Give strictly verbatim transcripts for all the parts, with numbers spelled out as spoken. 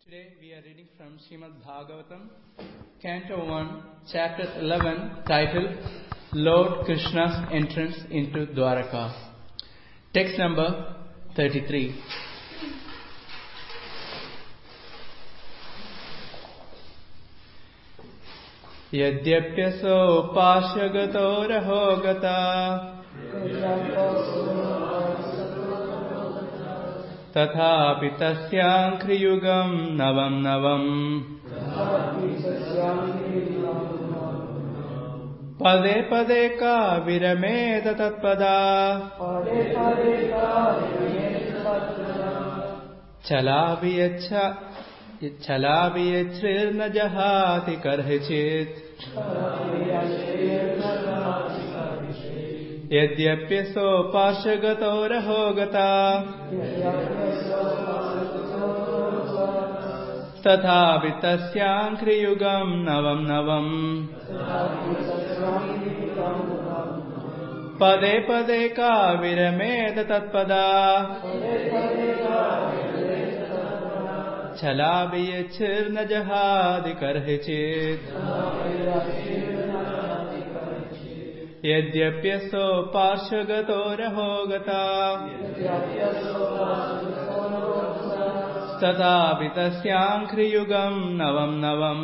Today we are reading from Srimad Bhagavatam, Canto one, Chapter eleven, titled Lord Krishna's Entrance into Dwaraka. Text number thirty-three. Yadyapyaso pashagato rahogata Tathapi tasyankriyugam navam navam Pade pade ka virameta tatpada Chalaviyacha Chalaviyachrirna jahati karhichit Yadyapyaso pashagato rahogata Tathapi tasyankriyugam navam navam Pade pade ka virameta tatpada Chalaviyacha jahadi karhichit Yadyapyaso parshagato rahogata Tathapi tasyankriyugam navam navam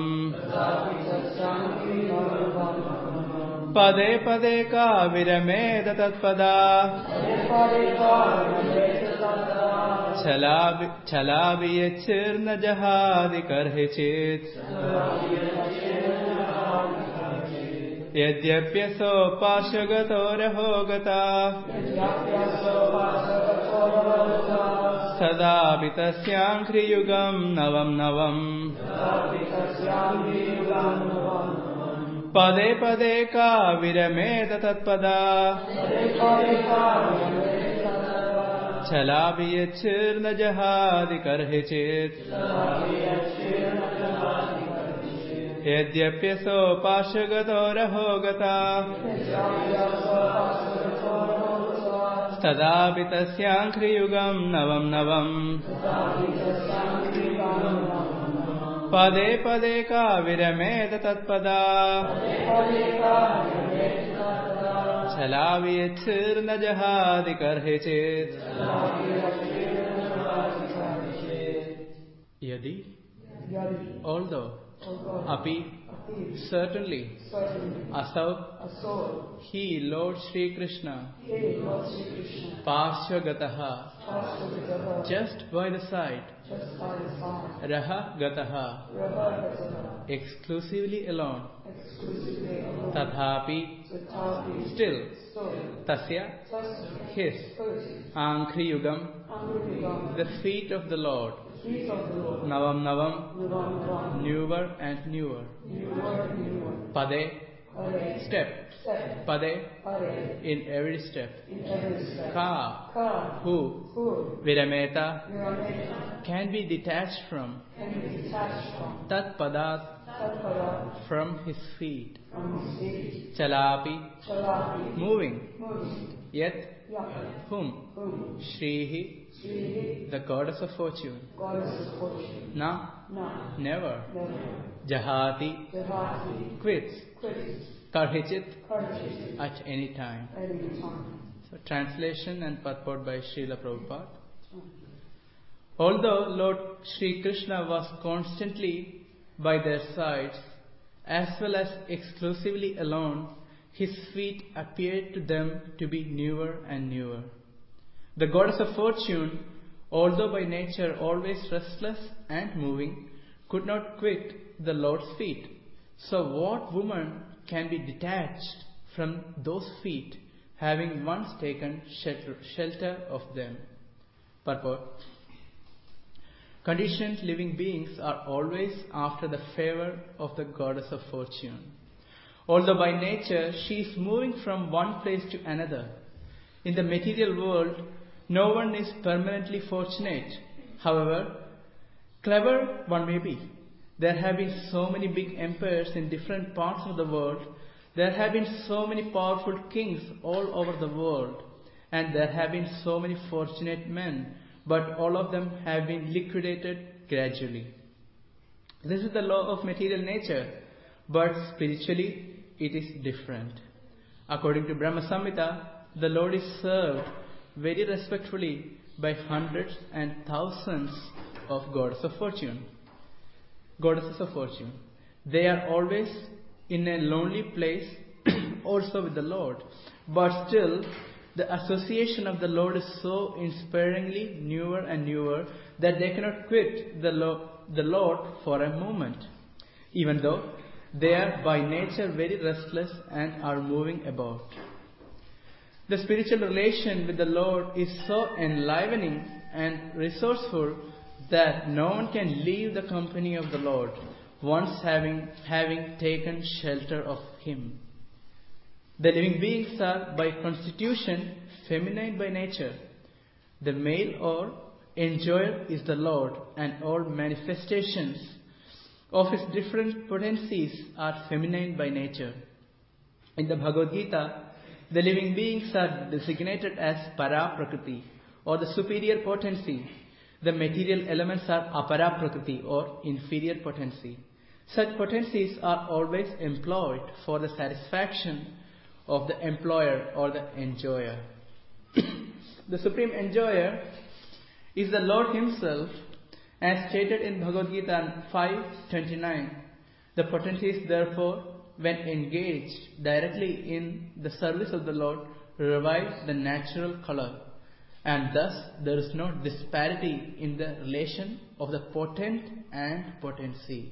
Pade pade ka virameta tatpada Chalaviyacha jahadi karhichit Yadyapyaso pashagato rahogata Tadapi tasyankriyugam navam navam Pade pade ka virameta tatpada Chalaviyacha jahadi karhichit Yadyapyaso pashagato rahogata Tadapi tasyankriyugam navam navam Pade pade ka virameta tatpada Chalaviyacha jahadi karhichit Yadi Although Api, certainly, Asav, he, Lord Sri Krishna, Parshagataha, just by the side, Raha Gataha, exclusively alone, Tathapi, still, Tasya, his, Ankriyugam, the feet of the Lord, Navam Navam, newer and newer. Pade, step. Pade, in every step. Ka, who. Virameta, can be detached from. Tat padat, from his feet. Chalapi, moving. Yet, whom? Shrihi, the goddess of fortune. Na, never. Jahati, quits. Karhichit, at any time. So, translation and purport by Srila Prabhupada. Although Lord Sri Krishna was constantly by their sides, as well as exclusively alone, his feet appeared to them to be newer and newer. The goddess of fortune, although by nature always restless and moving, could not quit the Lord's feet. So what woman can be detached from those feet, having once taken shelter, shelter of them? Purport. Conditioned living beings are always after the favor of the goddess of fortune. Although by nature she is moving from one place to another, in the material world no one is permanently fortunate. However clever one may be. There have been so many big empires in different parts of the world. There have been so many powerful kings all over the world. And there have been so many fortunate men, but all of them have been liquidated gradually. This is the law of material nature, but spiritually it is different. According to Brahma Samhita, the Lord is served very respectfully by hundreds and thousands of goddesses of fortune. Goddesses of fortune. They are always in a lonely place also with the Lord, but still the association of the Lord is so inspiringly newer and newer that they cannot quit the, lo- the Lord for a moment, even though they are by nature very restless and are moving about. The spiritual relation with the Lord is so enlivening and resourceful that no one can leave the company of the Lord once having, having taken shelter of Him. The living beings are by constitution feminine by nature. The male or enjoyer is the Lord, and all manifestations of His different potencies are feminine by nature. In the Bhagavad Gita, the living beings are designated as Para Prakriti, or the superior potency. The material elements are Apara Prakriti, or inferior potency. Such potencies are always employed for the satisfaction of the employer or the enjoyer. The supreme enjoyer is the Lord Himself, as stated in Bhagavad Gita five twenty-nine. The potencies, therefore, when engaged directly in the service of the Lord, revive the natural color, and thus there is no disparity in the relation of the potent and potency.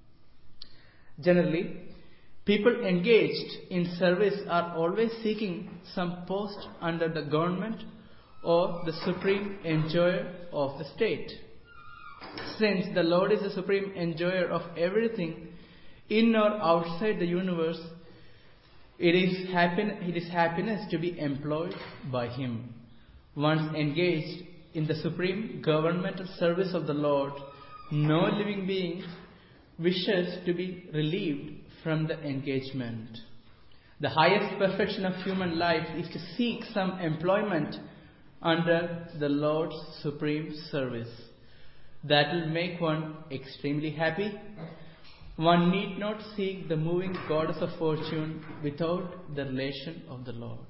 Generally, people engaged in service are always seeking some post under the government or the supreme enjoyer of the state. Since the Lord is the supreme enjoyer of everything in or outside the universe, it is, happin- it is happiness to be employed by Him. Once engaged in the supreme governmental service of the Lord, no living being wishes to be relieved from the engagement. The highest perfection of human life is to seek some employment under the Lord's supreme service. That will make one extremely happy. One need not seek the moving goddess of fortune without the relation of the Lord.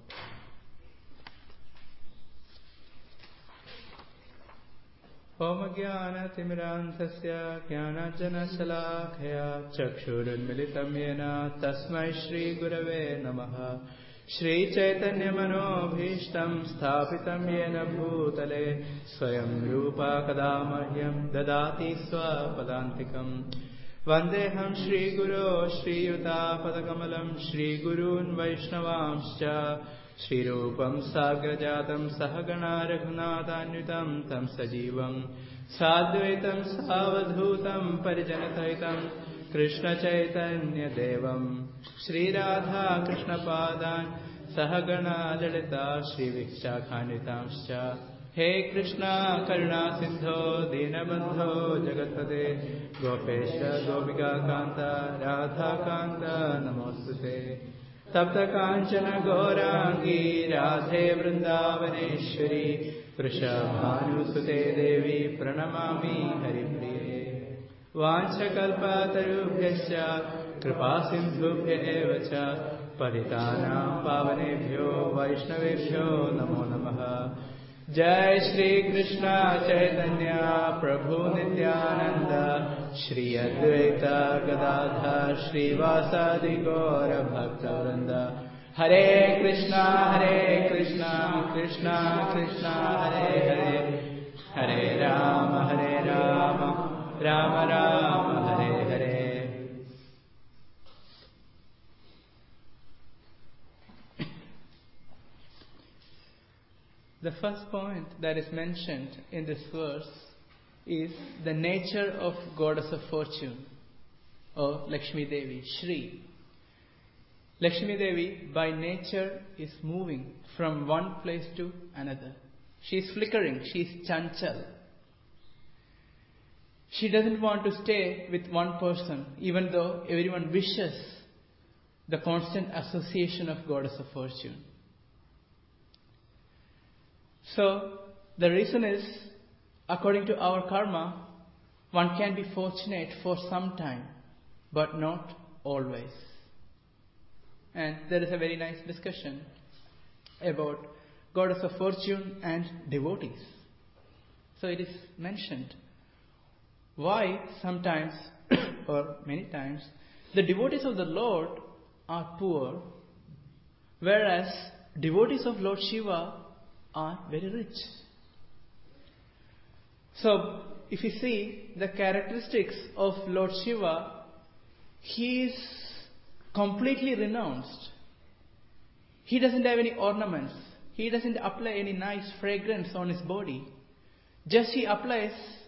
Om Jnana Timirandhasya Jnananjana Shalakaya Chakshurunmilitam Yena Tasmai Shri Gurave Namaha Shri Chaitanya Manobhishtam Sthapitam Yena Bhutale Swayam Rupa Kadamahyam Dadati Swapadantikam Vandeham Shri Guru Shri Yuta Padakamalam Shri Gurun Vaishnavamscha Shri Rupam Sagrajatam Sahagana Raghunatanyutam Tam Sajivam Sadvaitam Savadhutam Parijanataitam Krishna Chaitanya Devam Shri Radha Krishna Padan Sahagana Lalita Shri Vikshakhanvitamscha He Krishna Karuna Sindho Dinabandho Jagatpate Gopesha Gopika Kanta Radha Kanta Namostute Tapta Kanchana Gaurangi Radhe Vrindavaneshwari Vrishabhanusute Devi Pranamami Haripriye Vancha Kalpatarubhyascha Kripa Sindhubhya Evacha Paditanam Pavanebhyo Vaishnavebhyo Namo Namaha Jai Shri Krishna Chaitanya Prabhu Nityananda Shri Advaita Gadadhar Shri Vasadi Gaura Bhakta Vrinda Hare Krishna Hare Krishna Krishna Krishna Hare Hare Hare Rama Hare Rama Rama Rama Hare Hare. The first point that is mentioned in this verse is the nature of Goddess of Fortune, or Lakshmi Devi, Shri. Lakshmi Devi by nature is moving from one place to another. She is flickering, she is chanchal. She doesn't want to stay with one person, even though everyone wishes the constant association of Goddess of Fortune. So, the reason is, according to our karma, one can be fortunate for some time, but not always. And there is a very nice discussion about goddess of fortune and devotees. So it is mentioned why sometimes or many times the devotees of the Lord are poor, whereas devotees of Lord Shiva are very rich. So if you see the characteristics of Lord Shiva, he is completely renounced. He doesn't have any ornaments. He doesn't apply any nice fragrance on his body. Just he applies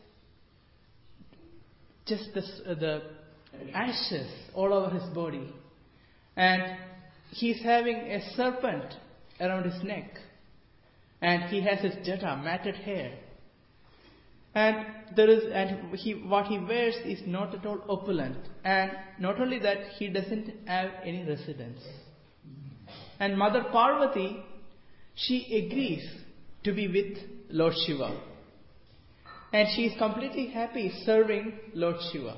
just the, uh, the ashes all over his body. And he's having a serpent around his neck. And he has his jata, matted hair. And there is, and he, what he wears is not at all opulent. And not only that, he doesn't have any residence. And Mother Parvati, she agrees to be with Lord Shiva. And she is completely happy serving Lord Shiva.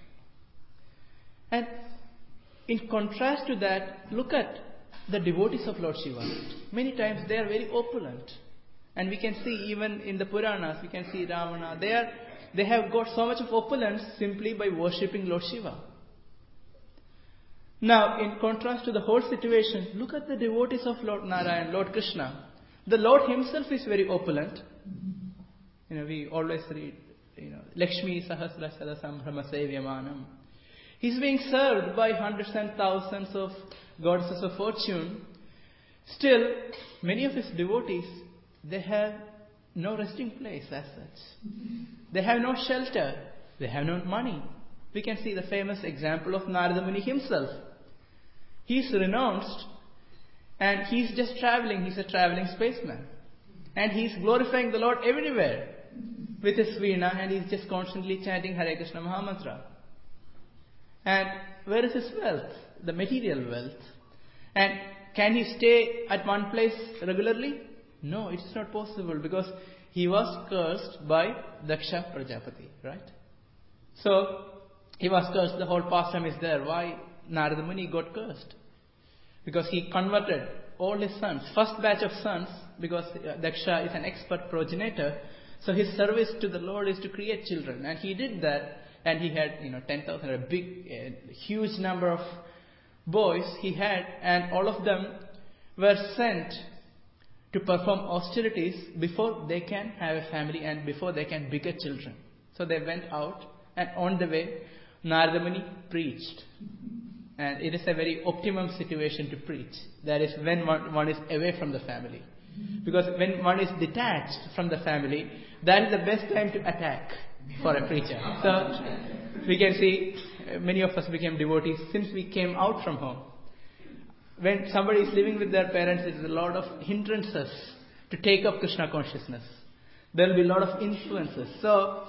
And in contrast to that, look at the devotees of Lord Shiva. Many times they are very opulent. And we can see even in the Puranas, we can see Ravana, they, are, they have got so much of opulence simply by worshipping Lord Shiva. Now, in contrast to the whole situation, look at the devotees of Lord Narayan, Lord Krishna. The Lord himself is very opulent. You know, we always read, you know, Lakshmi Sahasrasara Sambrahma Sevyamanam. He's being served by hundreds and thousands of goddesses of fortune. Still, many of his devotees, they have no resting place as such. They have no shelter. They have no money. We can see the famous example of Narada Muni himself. He's renounced and he's just traveling. He's a traveling spaceman. And he's glorifying the Lord everywhere with his veena, and he's just constantly chanting Hare Krishna Mahamantra. And where is his wealth? The material wealth. And can he stay at one place regularly? No, it's not possible because he was cursed by Daksha Prajapati, right? So, he was cursed. The whole pastime is there. Why Narada Muni got cursed? Because he converted all his sons, first batch of sons, because Daksha is an expert progenitor. So his service to the Lord is to create children. And he did that. And he had, you know, ten thousand, a big, a huge number of boys he had. And all of them were sent to perform austerities before they can have a family and before they can beget children. So they went out, and on the way, Narada Muni preached. And it is a very optimum situation to preach. That is when one, one is away from the family. Because when one is detached from the family, that is the best time to attack for a preacher. So we can see many of us became devotees since we came out from home. When somebody is living with their parents, there is a lot of hindrances to take up Krishna consciousness. There will be a lot of influences. So,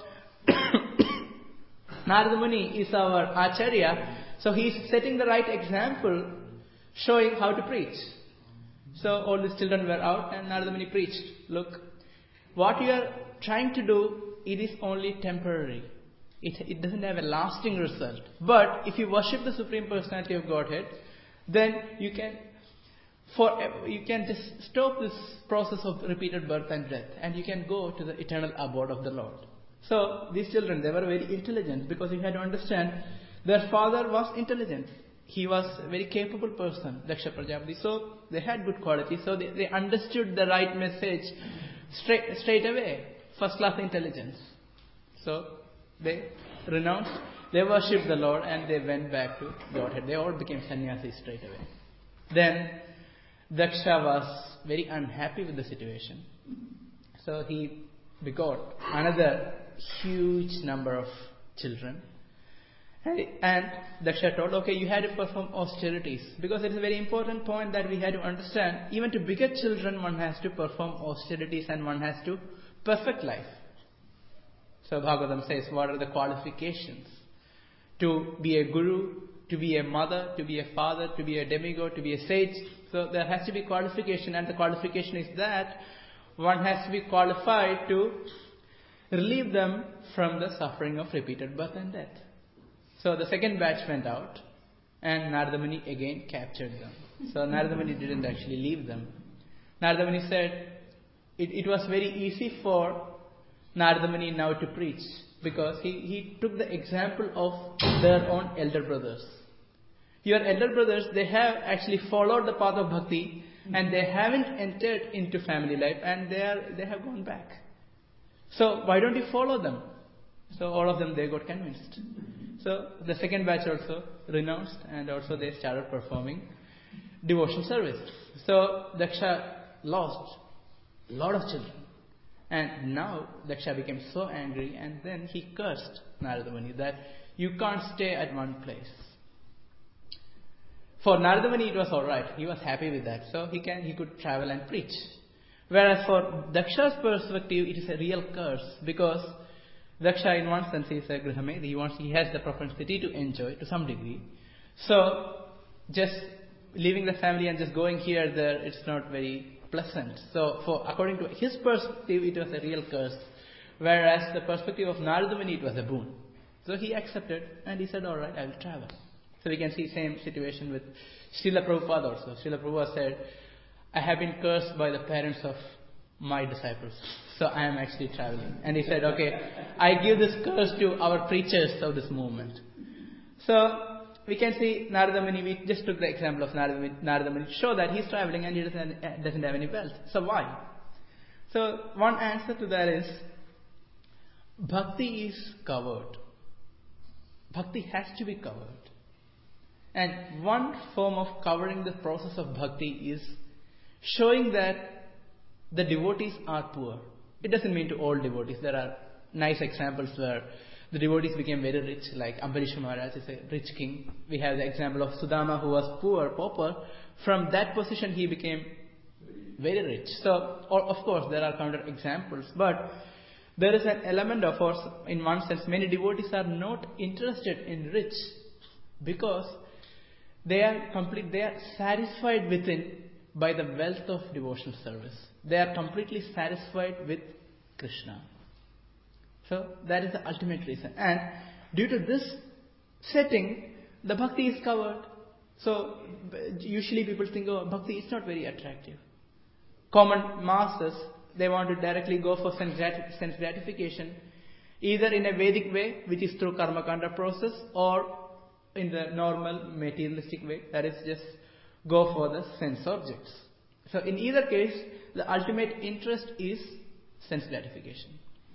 Narada Muni is our Acharya. So he is setting the right example, showing how to preach. So all these children were out and Narada Muni preached. Look, what you are trying to do, it is only temporary. It, it doesn't have a lasting result. But if you worship the Supreme Personality of Godhead, then you can for you can just stop this process of repeated birth and death, and you can go to the eternal abode of the Lord. So these children, they were very intelligent, because you had to understand their father was intelligent. He was a very capable person, Daksha Prajapati. So they had good qualities. So they, they understood the right message straight straight away. First class intelligence. So they renounced. They worshipped the Lord and they went back to Godhead. They all became sannyasis straight away. Then Daksha was very unhappy with the situation. So he begot another huge number of children. And Daksha told, okay, you had to perform austerities. Because it is a very important point that we had to understand. Even to beget children, one has to perform austerities and one has to perfect life. So Bhagavatam says, what are the qualifications? To be a guru, to be a mother, to be a father, to be a demigod, to be a sage. So there has to be qualification, and the qualification is that one has to be qualified to relieve them from the suffering of repeated birth and death. So the second batch went out, and Narada Muni again captured them. So Narada Muni didn't actually leave them. Narada Muni said it, it was very easy for Narada Muni now to preach, because he, he took the example of their own elder brothers. Your elder brothers, they have actually followed the path of bhakti, and they haven't entered into family life, and they are they have gone back. So why don't you follow them? So all of them, they got convinced. So the second batch also renounced, and also they started performing devotional service. So Daksha lost a lot of children. And now Daksha became so angry, and then he cursed Narada Muni that you can't stay at one place. For Narada Muni it was alright. He was happy with that. So he can he could travel and preach. Whereas for Daksha's perspective, it is a real curse, because Daksha, in one sense, is a Grihamedi. He wants, he has the propensity to enjoy to some degree. So just leaving the family and just going here, there, it's not very pleasant. So for according to his perspective, it was a real curse. Whereas the perspective of Narada Muni, it was a boon. So he accepted, and he said, alright, I will travel. So we can see same situation with Srila Prabhupada also. Srila Prabhupada said, I have been cursed by the parents of my disciples, so I am actually traveling. And he said, okay, I give this curse to our preachers of this movement. So we can see Narada Muni, we just took the example of Narada Muni, Narada Muni to show that he's traveling and he doesn't, doesn't have any wealth. So why? So one answer to that is, bhakti is covered. Bhakti has to be covered. And one form of covering the process of bhakti is showing that the devotees are poor. It doesn't mean to all devotees. There are nice examples where the devotees became very rich, like Ambarish Maharaj is a rich king. We have the example of Sudama, who was poor, pauper. From that position he became very rich. So, of course, there are counter examples, but there is an element of, course, in one sense, many devotees are not interested in rich, because they are complete, they are satisfied within by the wealth of devotional service. They are completely satisfied with Krishna. So that is the ultimate reason. And due to this setting, the bhakti is covered. So usually people think, oh, bhakti is not very attractive. Common masses, they want to directly go for sense gratification, either in a Vedic way, which is through karma kanda process, or in the normal materialistic way, that is just go for the sense objects. So in either case, the ultimate interest is sense gratification.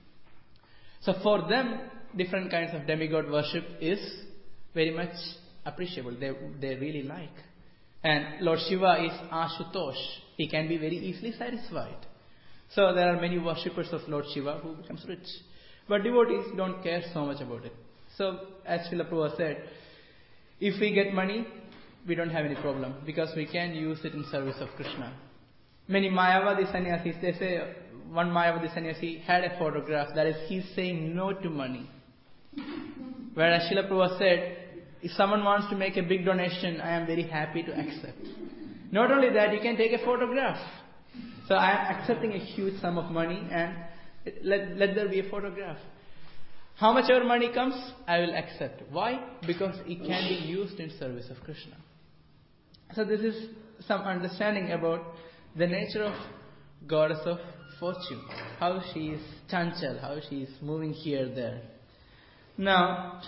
So for them, different kinds of demigod worship is very much appreciable. They, they really like. And Lord Shiva is Ashutosh. He can be very easily satisfied. So there are many worshippers of Lord Shiva who becomes rich. But devotees don't care so much about it. So as Srila Prabhupada said, if we get money, we don't have any problem, because we can use it in service of Krishna. Many Mayavadi sannyasis, they say, one Mayavadi sannyasi had a photograph, that is, he's saying no to money. Whereas Srila Prabhupada said, if someone wants to make a big donation, I am very happy to accept. Not only that, you can take a photograph. So I am accepting a huge sum of money, and let, let there be a photograph. How much ever money comes, I will accept. Why? Because it can be used in service of Krishna. So this is some understanding about the nature of goddess of fortune. How she is chanchal, how she is moving here, there. Now,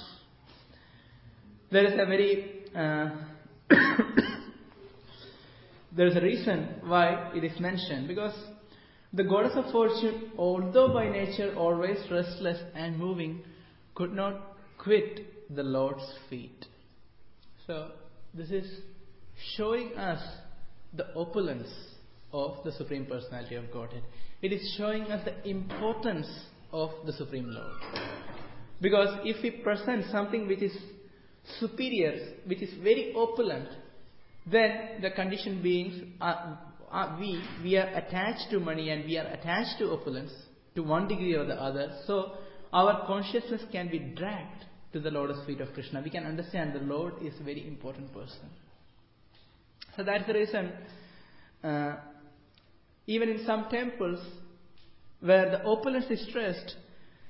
there is a very... Uh, there is a reason why it is mentioned. Because the goddess of fortune, although by nature always restless and moving, could not quit the Lord's feet. So, this is showing us the opulence of the Supreme Personality of Godhead. It is showing us the importance of the Supreme Lord. Because if we present something which is superior, which is very opulent, then the conditioned beings, are, are, we, we are attached to money and we are attached to opulence to one degree or the other. So our consciousness can be dragged to the lotus feet of Krishna. We can understand the Lord is a very important person. So that's the reason, uh, even in some temples where the opulence is stressed,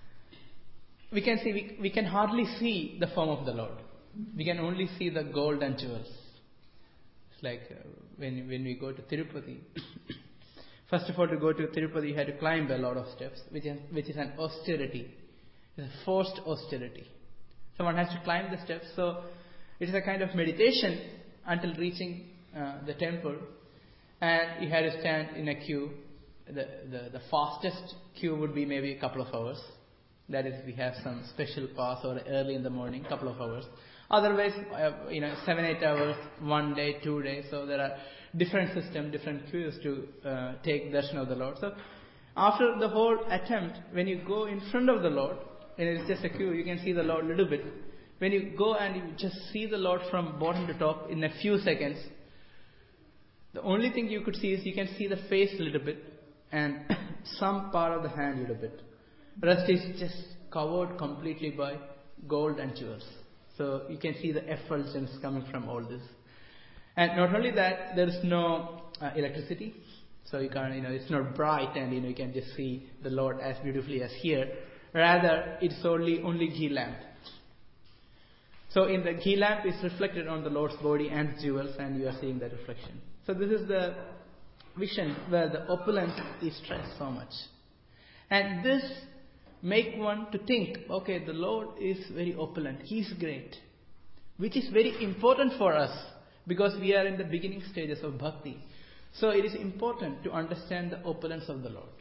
we can see, we, we can hardly see the form of the Lord. We can only see the gold and jewels. It's like uh, when, when we go to Tirupati. First of all, to go to Tirupati, you had to climb a lot of steps, which is, which is an austerity. It's a forced austerity. Someone has to climb the steps. So it is a kind of meditation until reaching uh, the temple. And you had to stand in a queue. The, the, the fastest queue would be maybe a couple of hours. That is, we have some special pass or early in the morning, couple of hours. Otherwise, uh, you know, seven, eight hours, one day, two days. So there are different systems, different queues to uh, take darshan of the Lord. So after the whole attempt, when you go in front of the Lord, and it's just a queue, you can see the Lord a little bit. When you go and you just see the Lord from bottom to top in a few seconds, the only thing you could see is you can see the face a little bit and some part of the hand a little bit. Rest is just covered completely by gold and jewels. So you can see the effulgence coming from all this. And not only that, there is no uh, electricity. So you can't, you know, it's not bright and, you know, you can just see the Lord as beautifully as here. Rather, it's only, only ghee lamp. So in the ghee lamp is reflected on the Lord's body and jewels, and you are seeing that reflection. So this is the vision where the opulence is stressed so much. And this make one to think, okay, the Lord is very opulent. He is great. Which is very important for us because we are in the beginning stages of bhakti. So it is important to understand the opulence of the Lord.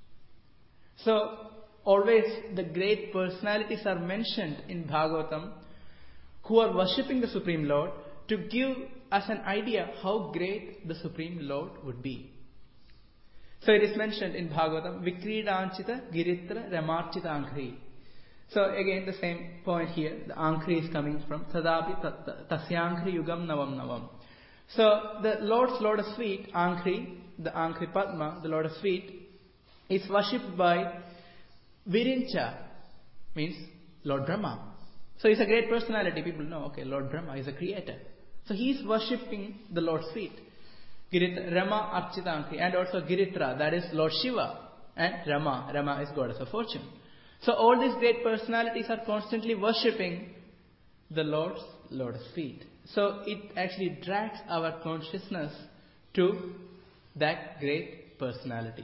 So always the great personalities are mentioned in Bhagavatam who are worshipping the Supreme Lord to give us an idea how great the Supreme Lord would be. So it is mentioned in Bhagavatam, Vikridanchita Giritra Ramarchita Ankri. So again the same point here, the Ankri is coming from Tadapi Tasyankri Yugam Navam Navam. So the Lord's lotus feet, Ankri, the Ankri Padma, the lotus feet, is worshipped by Virincha, means Lord Brahma. So he's a great personality. People know, okay, Lord Brahma is a creator. So he is worshipping the Lord's feet. Giritra, Rama Archita Ankri, and also Giritra, that is Lord Shiva, and Rama, Rama is goddess of fortune. So all these great personalities are constantly worshipping the Lord's lotus feet. So it actually drags our consciousness to that great personality.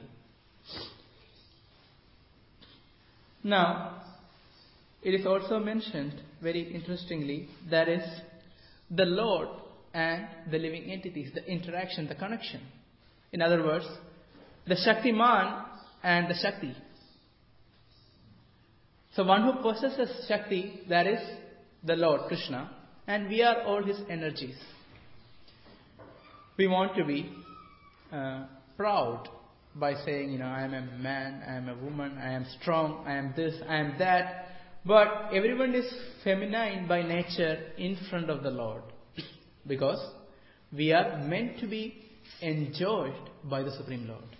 Now, it is also mentioned very interestingly, that is the Lord and the living entities, the interaction, the connection. In other words, the Shaktiman and the Shakti. So one who possesses Shakti, that is the Lord Krishna, and we are all his energies. We want to be uh, proud by saying, you know, I am a man, I am a woman, I am strong, I am this, I am that. But everyone is feminine by nature in front of the Lord. Because we are meant to be enjoyed by the Supreme Lord.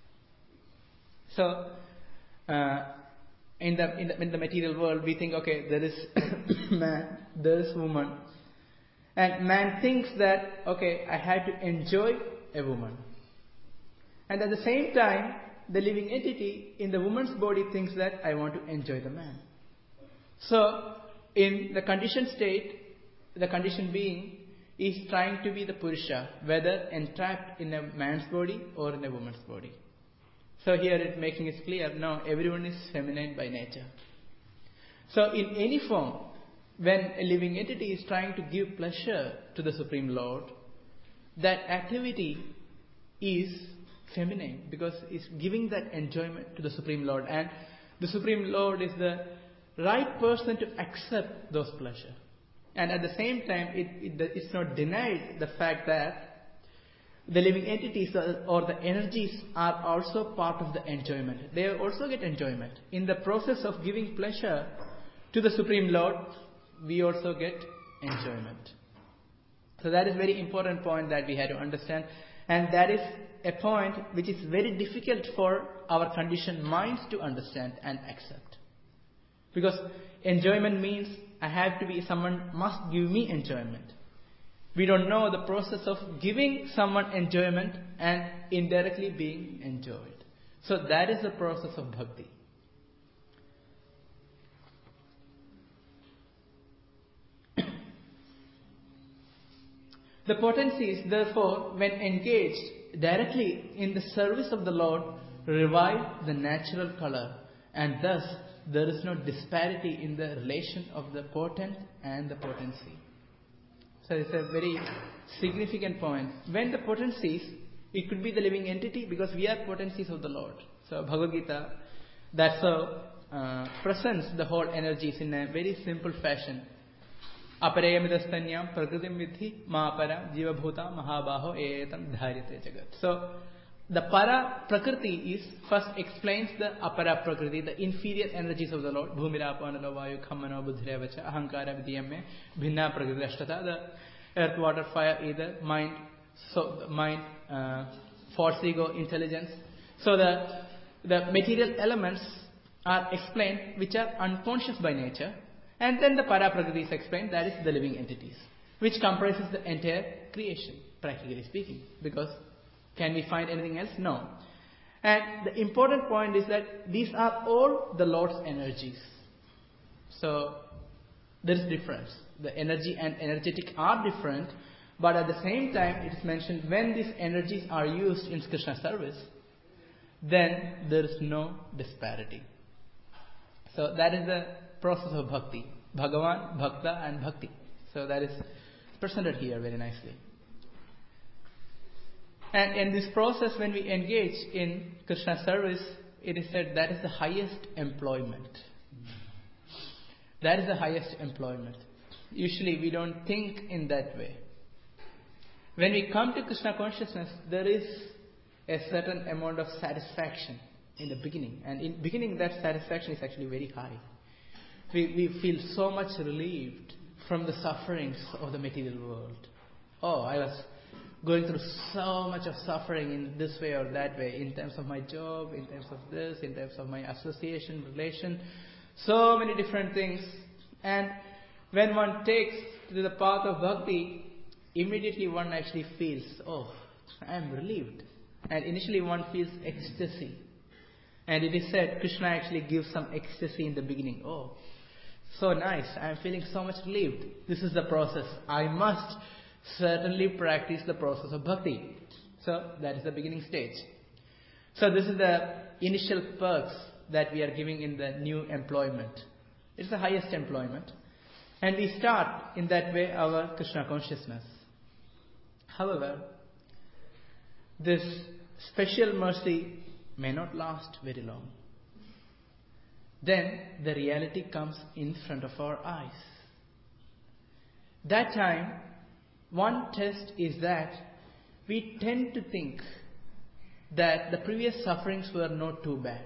So, uh, in, the, in the in the material world, we think, okay, there is man, there is woman. And man thinks that, okay, I have to enjoy a woman. And at the same time, the living entity in the woman's body thinks that I want to enjoy the man. So, in the conditioned state, the conditioned being is trying to be the Purusha, whether entrapped in a man's body or in a woman's body. So here it's making it clear, no, everyone is feminine by nature. So in any form, when a living entity is trying to give pleasure to the Supreme Lord, that activity is feminine because it's giving that enjoyment to the Supreme Lord. And the Supreme Lord is the right person to accept those pleasures. And at the same time, it, it, it's not denied the fact that the living entities or the energies are also part of the enjoyment. They also get enjoyment. In the process of giving pleasure to the Supreme Lord, we also get enjoyment. So that is a very important point that we have to understand. And that is a point which is very difficult for our conditioned minds to understand and accept. Because enjoyment means I have to be, someone must give me enjoyment. We don't know the process of giving someone enjoyment and indirectly being enjoyed. So that is the process of bhakti. The potencies, therefore, when engaged directly in the service of the Lord, revive the natural color, and thus there is no disparity in the relation of the potent and the potency. So it's a very significant point. When the potencies, it could be the living entity, because we are potencies of the Lord. So Bhagavad Gita, that's how uh, presents the whole energies in a very simple fashion. Aparayamidastanyam prakritim vidhi maapara jivabhuta mahabaho etam dharyate jagat. So the para prakriti is first explains the apara prakriti, the inferior energies of the Lord. Bhumirapo analo vayu khammano buddhirevacha ahankara vidyame bhinna prakriti ashtata. The earth, water, fire, ether, mind, so the mind, uh, false ego, intelligence. So the the material elements are explained which are unconscious by nature, and then the para prakriti is explained, that is the living entities, which comprises the entire creation, practically speaking. Because can we find anything else? No. And the important point is that these are all the Lord's energies. So there is difference. The energy and energetic are different, but at the same time it is mentioned when these energies are used in Krishna service, then there is no disparity. So that is the process of bhakti. Bhagavan, Bhakta and Bhakti. So that is presented here very nicely. And in this process, when we engage in Krishna service, it is said that is the highest employment. That is the highest employment. Usually we don't think in that way. When we come to Krishna consciousness, there is a certain amount of satisfaction in the beginning. And in beginning that satisfaction is actually very high. We, we feel so much relieved from the sufferings of the material world. Oh, I was going through so much of suffering in this way or that way, in terms of my job, in terms of this, in terms of my association, relation, so many different things. And when one takes to the path of bhakti, immediately one actually feels, oh, I am relieved. And initially one feels ecstasy. And it is said, Krishna actually gives some ecstasy in the beginning. Oh, so nice, I am feeling so much relieved. This is the process. I must certainly practice the process of bhakti. So that is the beginning stage. So this is the initial perks that we are giving in the new employment. It's the highest employment. And we start in that way our Krishna consciousness. However, this special mercy may not last very long. Then the reality comes in front of our eyes. That time, one test is that we tend to think that the previous sufferings were not too bad.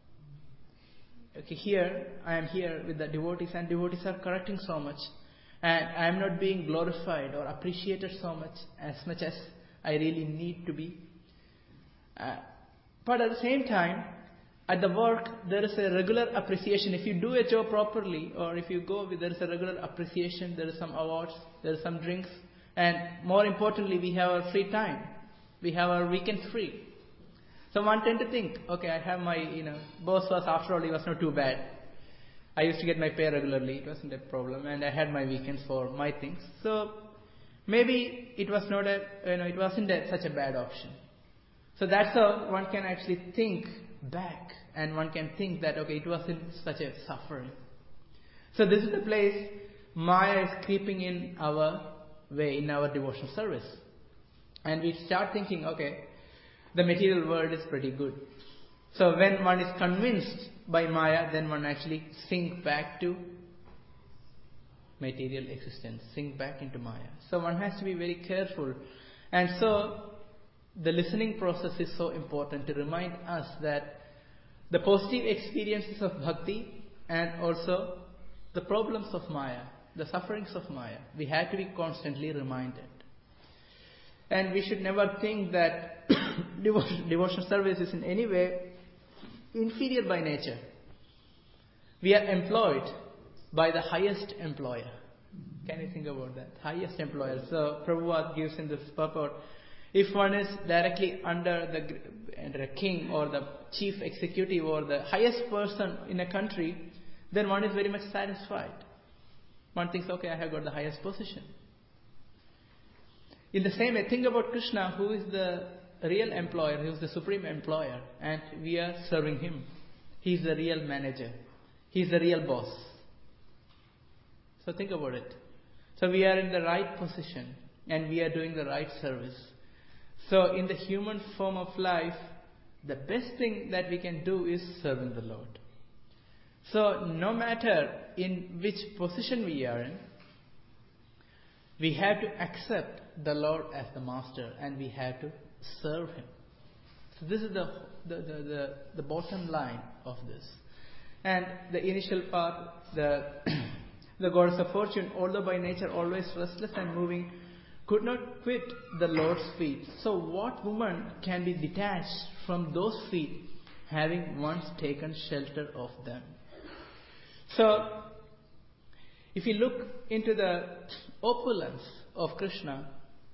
Okay, here, I am here with the devotees, and devotees are correcting so much, and I am not being glorified or appreciated so much, as much as I really need to be. Uh, but at the same time, at the work, there is a regular appreciation. If you do a job properly, or if you go with, there is a regular appreciation, there is some awards, there is some drinks, and more importantly, we have our free time. We have our weekends free. So one tend to think, okay, I have my, you know, boss was, after all, he was not too bad. I used to get my pay regularly, it wasn't a problem, and I had my weekends for my things. So maybe it was not a, you know, it wasn't a, such a bad option. So that's how one can actually think back, and one can think that, okay, it wasn't such a suffering. So this is the place Maya is creeping in our way, in our devotional service. And we start thinking, okay, the material world is pretty good. So when one is convinced by Maya, then one actually sink back to material existence, sink back into Maya. So one has to be very careful. And so the listening process is so important to remind us that the positive experiences of bhakti and also the problems of Maya, the sufferings of Maya, we have to be constantly reminded. And we should never think that devotion, devotional service is in any way inferior by nature. We are employed by the highest employer. Can you think about that? Highest employer. So Prabhupada gives in this purport, if one is directly under the under a king or the chief executive or the highest person in a country, then one is very much satisfied. One thinks, okay, I have got the highest position. In the same way, think about Krishna, who is the real employer, who is the supreme employer, and we are serving him. He is the real manager. He is the real boss. So think about it. So we are in the right position and we are doing the right service. So in the human form of life, the best thing that we can do is serving the Lord. So no matter in which position we are in, we have to accept the Lord as the master and we have to serve him. So this is the the, the, the, the bottom line of this. And the initial part, the the goddess of fortune, although by nature always restless and moving, could not quit the Lord's feet. So what woman can be detached from those feet, having once taken shelter of them? So if you look into the opulence of Krishna,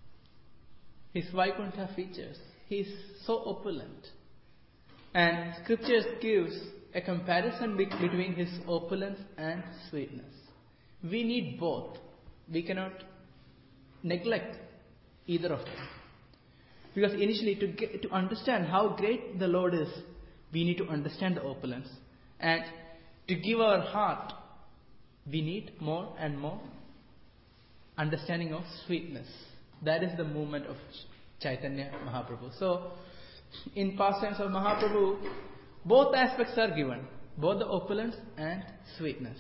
his Vaikuntha features, he is so opulent. And scriptures gives a comparison be- between his opulence and sweetness. We need both. We cannot neglect either of them. Because initially, to get, to understand how great the Lord is, we need to understand the opulence. And to give our heart, we need more and more understanding of sweetness. That is the movement of Chaitanya Mahaprabhu. So, in pastimes of Mahaprabhu, both aspects are given, both the opulence and sweetness.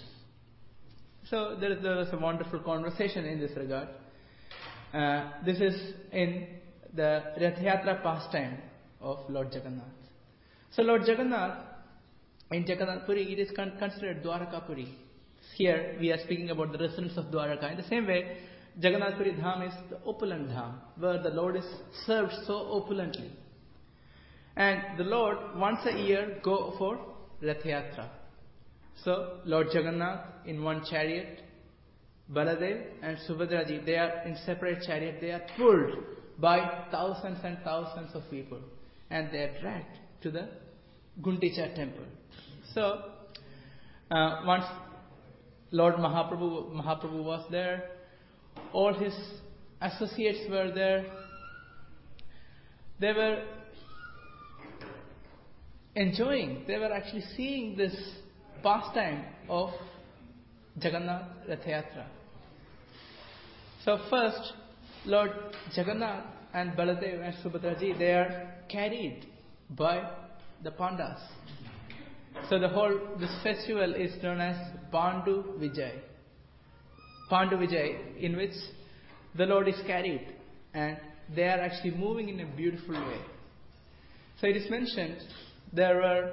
So there, is, there was a wonderful conversation in this regard. Uh, this is in the Rath Yatra pastime of Lord Jagannath. So Lord Jagannath, in Jagannath Puri, it is con- considered Dwaraka Puri. Here we are speaking about the residents of Dwaraka. In the same way, Jagannath Puri Dham is the opulent Dham, where the Lord is served so opulently. And the Lord once a year go for Rath Yatra. So Lord Jagannath in one chariot, Baladev and Subhadraji, they are in separate chariot. They are pulled by thousands and thousands of people, and they are dragged to the Gundicha temple. So uh, once Lord Mahaprabhu, Mahaprabhu was there, all his associates were there. They were enjoying, they were actually seeing this pastime of Jagannath Rath Yatra. So first, Lord Jagannath and Baladev and Subhadraji, they are carried by the Pandas. So the whole, this festival is known as Pandu Vijay. Pandu Vijay, in which the Lord is carried and they are actually moving in a beautiful way. So it is mentioned there were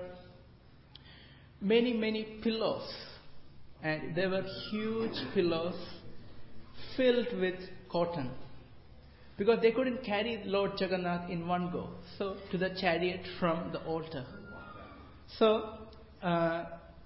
many, many pillows, and there were huge pillows filled with cotton, because they couldn't carry Lord Jagannath in one go, so to the chariot from the altar. So uh,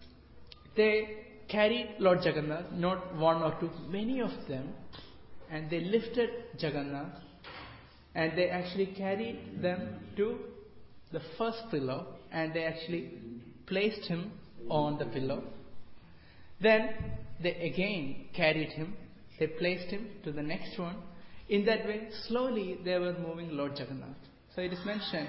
they carried Lord Jagannath, not one or two, many of them, and they lifted Jagannath and they actually carried them to the first pillow and they actually placed him on the pillow. Then they again carried him, they placed him to the next one. In that way, slowly they were moving Lord Jagannath. So it is mentioned,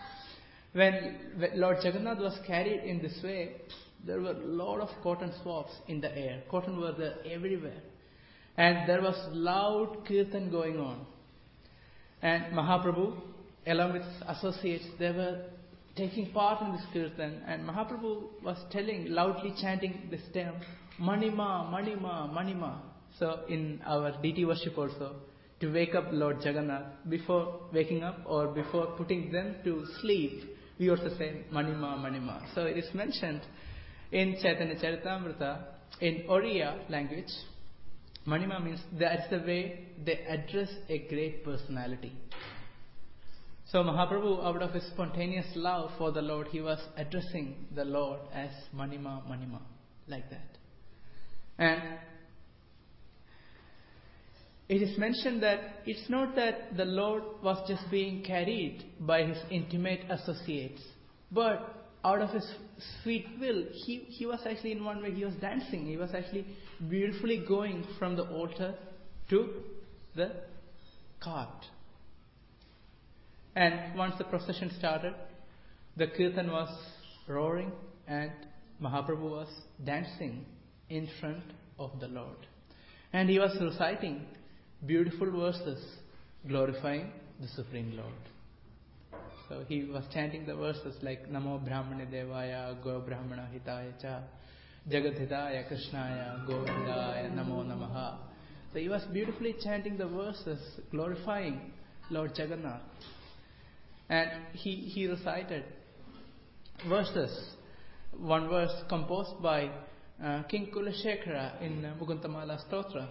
when Lord Jagannath was carried in this way, there were a lot of cotton swabs in the air. Cotton were there everywhere. And there was loud kirtan going on. And Mahaprabhu, along with his associates, they were taking part in this kirtan. And Mahaprabhu was telling, loudly chanting this term, Manima, Manima, Manima. So in our deity worship also, to wake up Lord Jagannath, before waking up or before putting them to sleep, we also say Manima, Manima. So it is mentioned in Chaitanya Charitamrita, in Oriya language, Manima means that's the way they address a great personality. So Mahaprabhu, out of his spontaneous love for the Lord, he was addressing the Lord as Manima, Manima, like that. And it is mentioned that it's not that the Lord was just being carried by his intimate associates, but out of his sweet will, he, he was actually in one way, he was dancing. He was actually beautifully going from the altar to the cart. And once the procession started, the kirtan was roaring and Mahaprabhu was dancing in front of the Lord. And he was reciting beautiful verses glorifying the Supreme Lord. So he was chanting the verses like Namo Brahmane Devaya Go Brahmana Hitaya Cha Jagat Hitaya Krishnaya Govindaya Namo Namaha. So he was beautifully chanting the verses glorifying Lord Jagannath. And he, he recited verses. One verse composed by uh, King Kulashekara in uh, Muguntamala Stotra.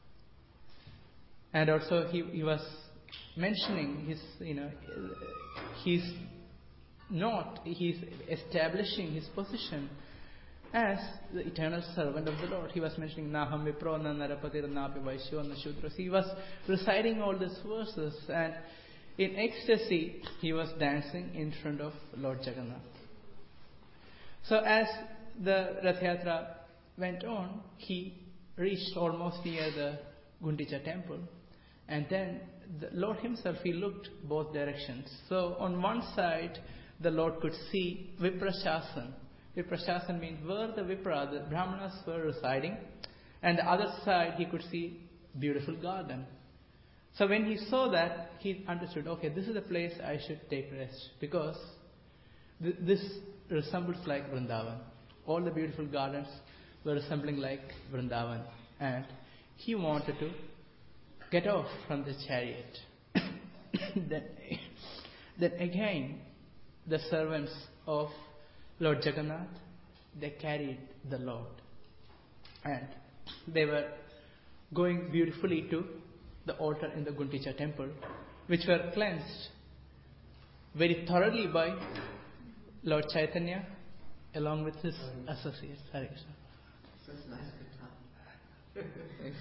And also he, he was mentioning his, you know, he's not, he's establishing his position as the eternal servant of the Lord. He was mentioning Naham Vipro na Narapatir Napi Vaishyo na Shudras. He was reciting all these verses, and in ecstasy he was dancing in front of Lord Jagannath. So as the Rath Yatra went on, he reached almost near the Gundicha temple, and then the Lord himself, he looked both directions. So on one side, the Lord could see Viprasasan. Viprasasan means where the Vipra, the Brahmanas were residing, and the other side he could see beautiful garden. So when he saw that, he understood, okay, this is the place I should take rest, because th- this resembles like Vrindavan. All the beautiful gardens were resembling like Vrindavan, and he wanted to get off from the chariot. then, then again, the servants of Lord Jagannath, they carried the Lord, and they were going beautifully to the altar in the Gundicha temple, which were cleansed very thoroughly by Lord Chaitanya along with his associates. Hare Krishna. Such nice guitar.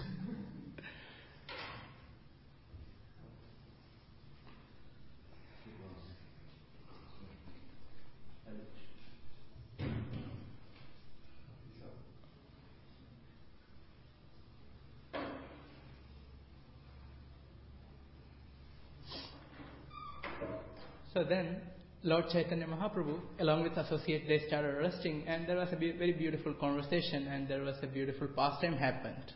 So then, Lord Chaitanya Mahaprabhu, along with associates, they started resting, and there was a be- very beautiful conversation, and there was a beautiful pastime happened.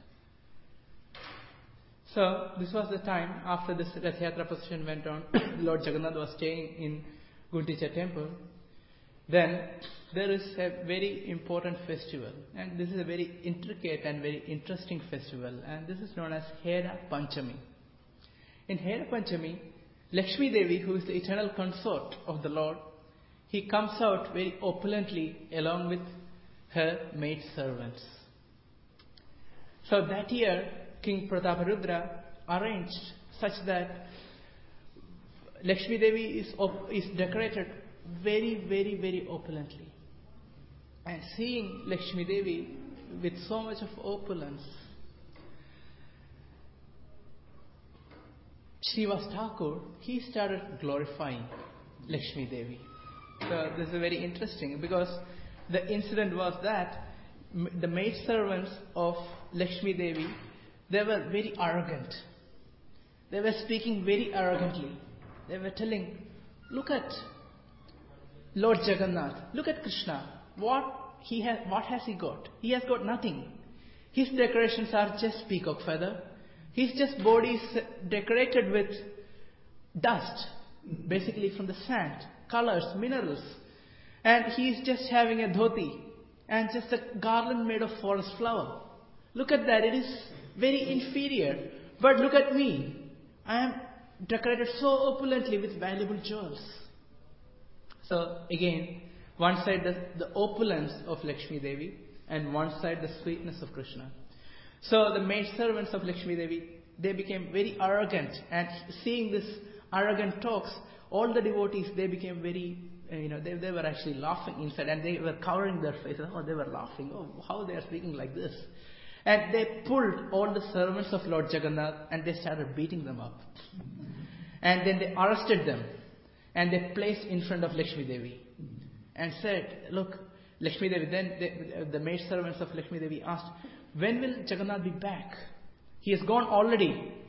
So this was the time after this Rath Yatra procession went on. Lord Jagannath was staying in Gundicha temple. Then there is a very important festival, and this is a very intricate and very interesting festival, and this is known as Hera Panchami. In Hera Panchami, Lakshmi Devi, who is the eternal consort of the Lord, he comes out very opulently along with her maid servants. So that year, King Prataparudra arranged such that Lakshmi Devi is, op- is decorated very, very, very opulently. And seeing Lakshmi Devi with so much of opulence, Srivas Thakur, he started glorifying Lakshmi Devi. So this is very interesting, because the incident was that m- the maid servants of Lakshmi Devi, they were very arrogant. They were speaking very arrogantly. They were telling, look at Lord Jagannath, look at Krishna. What he has, what has he got? He has got nothing. His decorations are just peacock feather. His just body is decorated with dust, basically from the sand, colors, minerals. And he is just having a dhoti and just a garland made of forest flower. Look at that, it is very inferior. But look at me, I am decorated so opulently with valuable jewels. So again, one side the, the opulence of Lakshmi Devi, and one side the sweetness of Krishna. So the maid servants of Lakshmi Devi, they became very arrogant, and seeing this arrogant talks, all the devotees, they became very, uh, you know, they, they were actually laughing inside, and they were covering their faces. Oh, they were laughing. Oh, how they are speaking like this. And they pulled all the servants of Lord Jagannath, and they started beating them up. And then they arrested them, and they placed in front of Lakshmi Devi, and said, look, Lakshmi Devi, then they, the maid servants of Lakshmi Devi asked, when will Jagannath be back? He has gone already.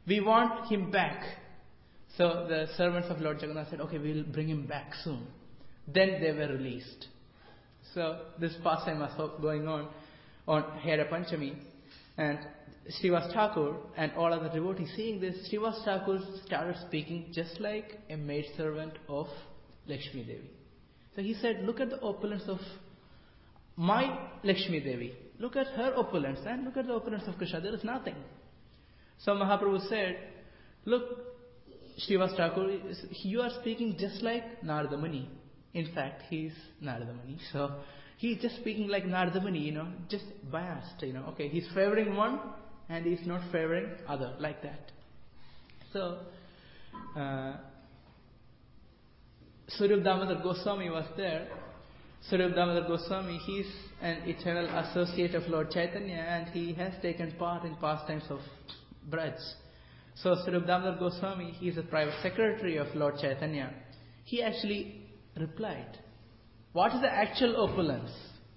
we want him back. So the servants of Lord Jagannath said, okay, we'll bring him back soon. Then they were released. So this pastime was going on on Hera Panchami, and Srivas Thakur and all other devotees seeing this, Srivas Thakur started speaking just like a maidservant of Lakshmi Devi. So he said, look at the opulence of my Lakshmi Devi. Look at her opulence and look at the opulence of Krishna. There is nothing. So Mahaprabhu said, look, Srivas Thakur, you are speaking just like Narada Muni. In fact, he is Narada Muni. So he is just speaking like Narada Muni, you know, just biased, you know. Okay, he's favoring one and he's not favoring other, like that. So, uh, Swarup Damodar Goswami was there. Swarup Damodar Goswami, he's an eternal associate of Lord Chaitanya, and he has taken part in pastimes of Braj. So Swarup Damodar Goswami, he is a private secretary of Lord Chaitanya. He actually replied, what is the actual opulence?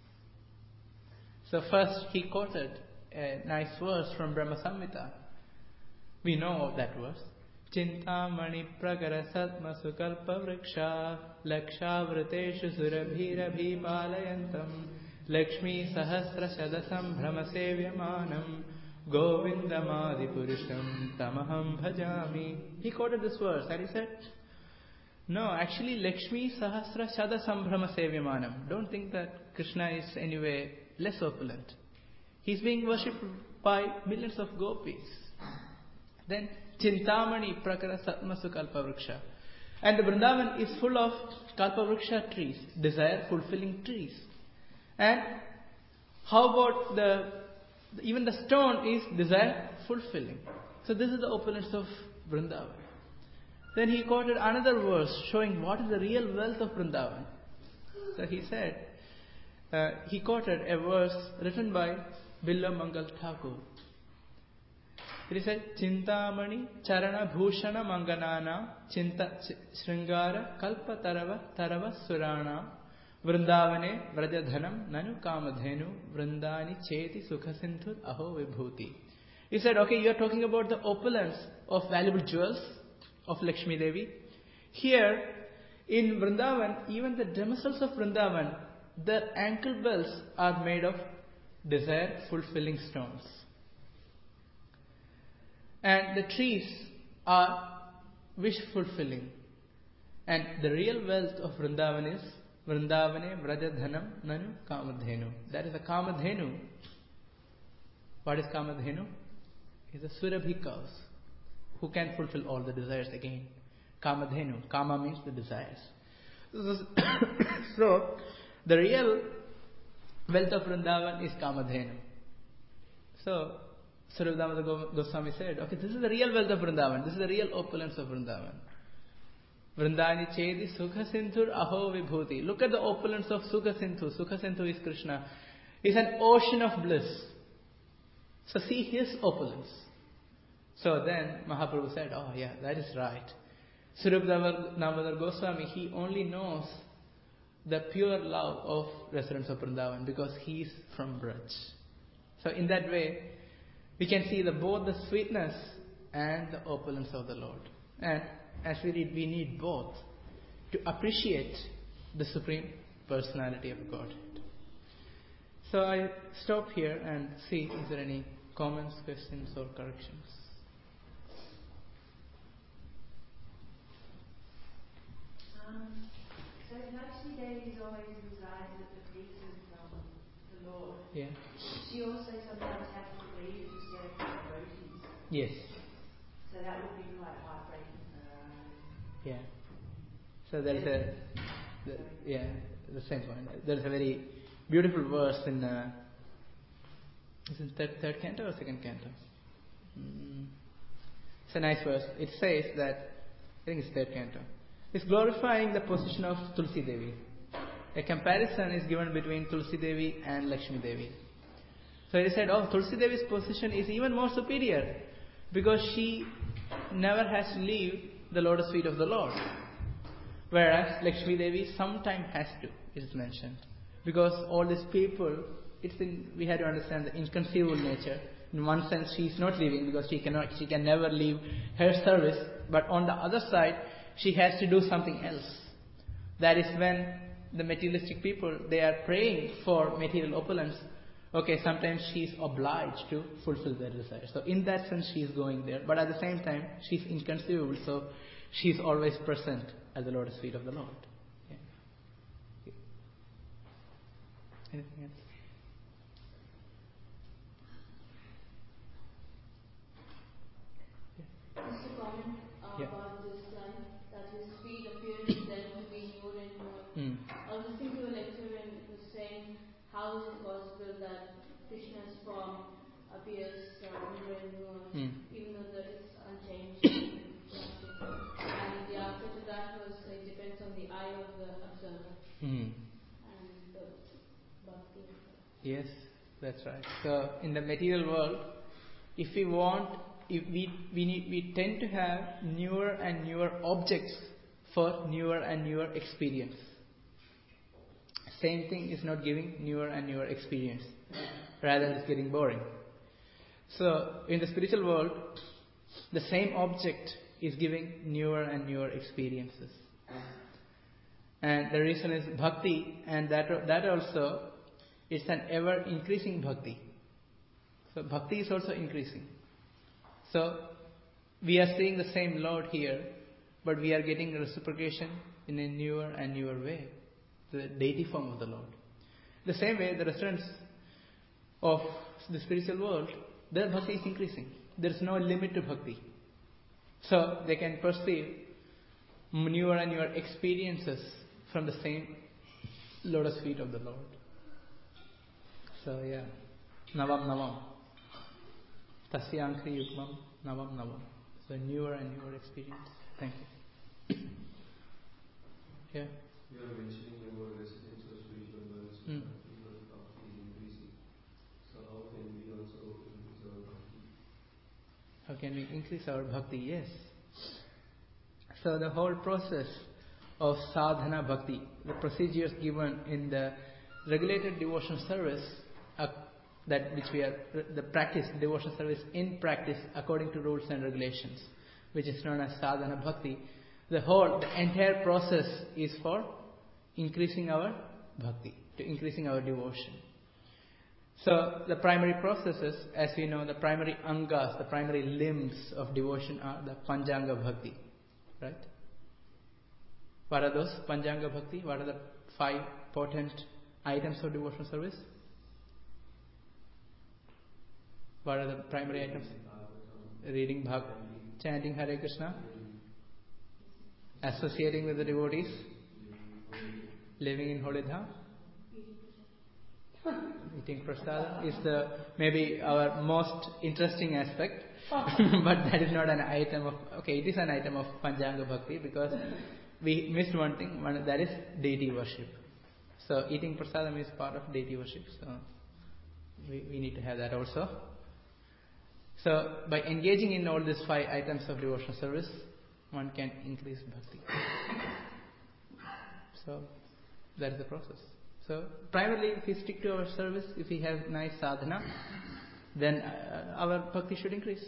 So first he quoted a nice verse from Brahma Samhita. We know that verse. Chintamani pragara satma sukalpa vriksha lakshavriteshu surabhirabhi palayantam lakshmi sahasra shadasam brahmasevyamanam govindamadi purusham tamaham bhajami. He quoted this verse and he said, no, actually Lakshmi sahasra shadasam brahmasevyamanam. Don't think that Krishna is anyway less opulent. He's being worshipped by millions of gopis. Then Chintamani prakara satmasu kalpa vriksha. And the Vrindavan is full of kalpa vriksha trees, desire fulfilling trees. And how about the, even the stone is desire fulfilling. So this is the opulence of Vrindavan. Then he quoted another verse showing what is the real wealth of Vrindavan. So he said, uh, he quoted a verse written by Billa Mangal Thakur. He said, Chintamani charana bhushana manganana chinta shringara kalpa tarava tarava surana vrindavane vrajadhanam nanu kamadhenu vrindani cheti sukhasinthur aho vibhuti. He said, okay, you are talking about the opulence of valuable jewels of Lakshmi Devi. Here in Vrindavan, even the damsels of Vrindavan, their ankle bells are made of desire fulfilling stones. And the trees are wish fulfilling. And the real wealth of Vrindavan is Vrindavane Vrajadhanam Nanu Kamadhenu. That is a Kamadhenu. What is Kamadhenu? It's a Surabhi cows who can fulfill all the desires again. Kamadhenu. Kama means the desires. So, the real wealth of Vrindavan is Kamadhenu. So, Swarup Damodar Goswami said, okay, this is the real wealth of Vrindavan. This is the real opulence of Vrindavan. Vrindani chedi sukha sinthur aho vibhuti. Look at the opulence of Sukha Sindhu. Sukha Sindhu is Krishna. It's an ocean of bliss. So see his opulence. So then Mahaprabhu said, oh yeah, that is right. Swarup Damodar Goswami, he only knows the pure love of residents of Vrindavan because he is from Braj. So in that way, we can see the, both the sweetness and the opulence of the Lord. And as we read, we need both to appreciate the Supreme Personality of Godhead. So I stop here and see is there any comments, questions or corrections. Um, so Lakshmi Devi always resides at the feet of um, the Lord. Yeah. She also sometimes has to leave to serve the devotees. Yes. So that would be quite heartbreaking for her. Yeah. So there is a, the, yeah, the same point. There is a very beautiful verse in, uh, is it third, third canto or second canto? Mm. It's a nice verse. It says that, I think it's third canto. It's glorifying the position of Tulsi Devi. A comparison is given between Tulsi Devi and Lakshmi Devi. So he said, oh, Tulsi Devi's position is even more superior because she never has to leave the lotus feet of the Lord. Whereas Lakshmi Devi sometimes has to, it is mentioned. Because all these people, it's in, we have to understand the inconceivable nature. In one sense, she is not leaving because she cannot, she can never leave her service. But on the other side, she has to do something else. That is when the materialistic people, they are praying for material opulence. Okay, sometimes she is obliged to fulfill their desires. So in that sense, she is going there. But at the same time, she is inconceivable. So she is always present at the lotus feet of the Lord. Yeah. Okay. Anything else? Just a comment uh, Yeah. about this line, that his feet appeared to them to be newer and newer. Mm. I was listening to a lecture and it was saying, how is it possible that Krishna's form appears uh, newer and newer, Mm. even though that it's unchanged and plastic. And the answer to that was, it depends on the eye of the observer Mm. and the bhakti. Yes, that's right. So in the material world, if we want, if we we need, we tend to have newer and newer objects for newer and newer experience. Same thing is not giving newer and newer experience. Rather, it's getting boring. So in the spiritual world, the same object is giving newer and newer experiences. And the reason is bhakti, and that that also is an ever increasing bhakti. So bhakti is also increasing. So we are seeing the same Lord here, but we are getting reciprocation in a newer and newer way, the deity form of the Lord. The same way, the residents of the spiritual world, their bhakti is increasing. There is no limit to bhakti. So they can perceive newer and newer experiences from the same lotus feet of the Lord. So yeah, navam navam. Tasyankri yukmam navam navam. So newer and newer experience. Thank you. Yeah. You are mentioning about residents of spiritual worlds, Mm. because bhakti is increasing. So how can we also increase our bhakti? How can we increase our bhakti? Yes. So the whole process of sadhana bhakti, the procedures given in the regulated devotion service, uh, that which we are the practice devotion service in practice according to rules and regulations, which is known as sadhana bhakti. The whole, the entire process is for increasing our bhakti, to increasing our devotion. So the primary processes, as we know, the primary angas, the primary limbs of devotion are the Panchanga Bhakti, right? What are those Panchanga Bhakti? What are the five potent items of devotional service? What are the primary items? Reading Bhagavad, chanting Hare Krishna, associating with the devotees, living in holy dham, eating prasada is the maybe our most interesting aspect, but that is not an item of. Okay, it is an item of Panchanga Bhakti because we missed one thing. One, that is deity worship. So eating prasadam is part of deity worship. So we we need to have that also. So by engaging in all these five items of devotional service, one can increase bhakti. So that is the process. So primarily, if we stick to our service, if we have nice sadhana, then uh, our bhakti should increase.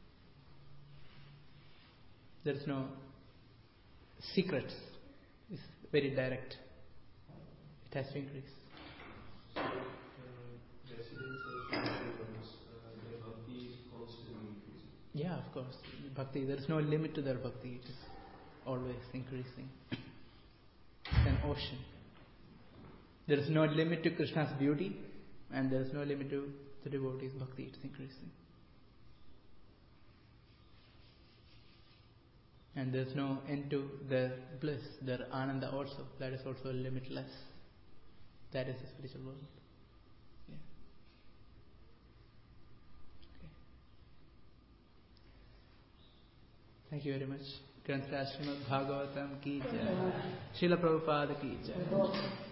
There is no secrets. It's very direct. It has to increase. So, uh, residents of spiritual worlds, uh, their bhakti is constantly increasing. Yeah, of course. Bhakti, there is no limit to their bhakti. It is always increasing. It's an ocean. There is no limit to Krishna's beauty, and there is no limit to the devotee's bhakti. It's increasing. And there is no end to their bliss, their ananda also. That is also limitless. That is the spiritual world. Yeah. Okay. Thank you very much. Granth Raj Srimad Bhagavatam ki jai. Srila Prabhupada ki jai.